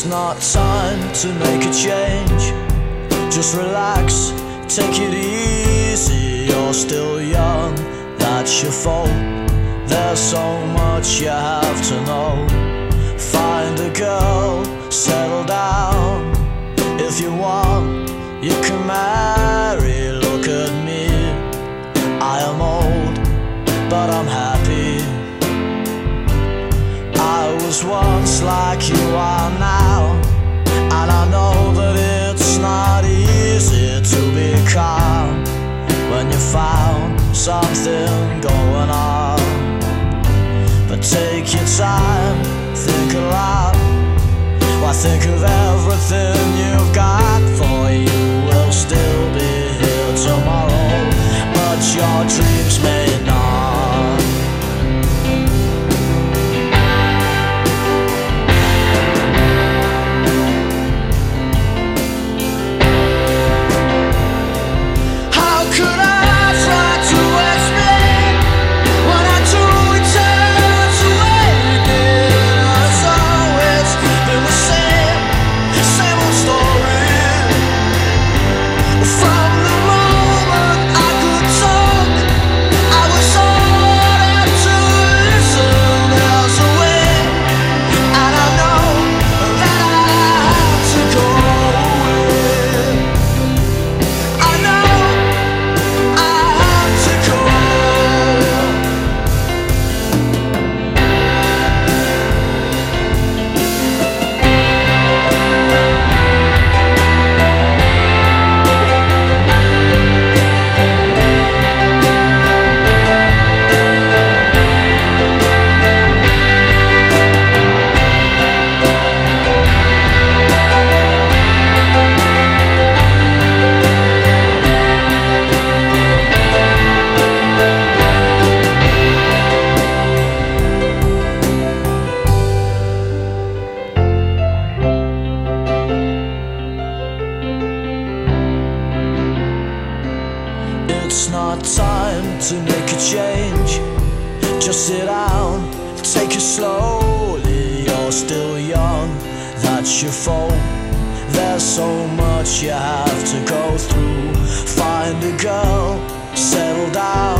It's not time to make a change. Just relax, take it easy. You're still young, that's your fault. There's so much you have to know. Find a girl, settle down. If you want, you can marry. Look at me, I am old, but I'm happy. I was once like you are now, and I know that it's not easy to be calm when you found something going on. But take your time, think a lot. Why think of everything you've got? For you will still be here tomorrow, but your dreams may not. It's not time to make a change. Just sit down, take it slowly. You're still young, that's your fault. There's so much you have to go through. Find a girl, settle down.